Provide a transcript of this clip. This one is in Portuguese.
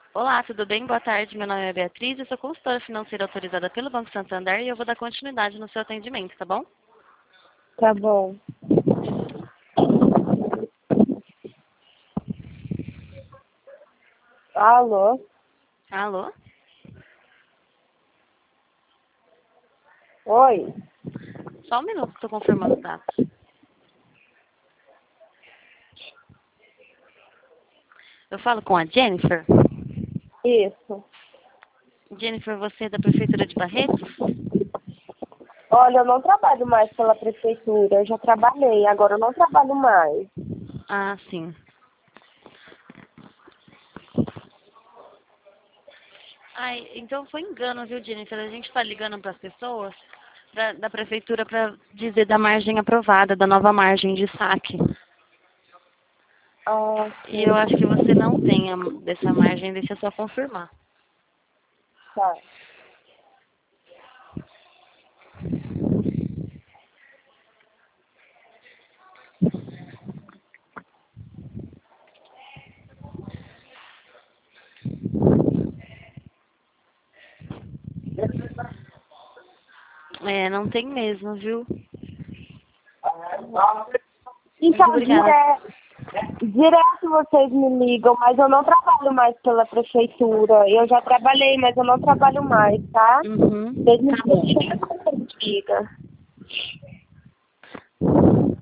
Olá, tudo bem? Boa tarde, meu nome é Beatriz, eu sou consultora financeira autorizada pelo Banco Santander e eu vou dar continuidade no seu atendimento, tá bom? Tá bom. Alô? Alô? Oi? Só um minuto, estou confirmando os dados. Eu falo com a Jennifer. Isso. Jennifer, você é da Prefeitura de Barretos? Olha, eu não trabalho mais pela prefeitura. Eu já trabalhei, agora eu não trabalho mais. Ah, sim. Ai, então foi engano, viu, Jennifer? A gente está ligando para as pessoas da Prefeitura para dizer da margem aprovada, da nova margem de saque. Ah, E eu sim. acho que você não tem dessa margem, deixa eu só confirmar. Tá. É, não tem mesmo, viu? Muito Então, obrigada. direto vocês me ligam, mas eu não trabalho mais pela prefeitura. Eu já trabalhei, mas eu não trabalho mais, tá? Uhum, Vocês me tá bom. ligam.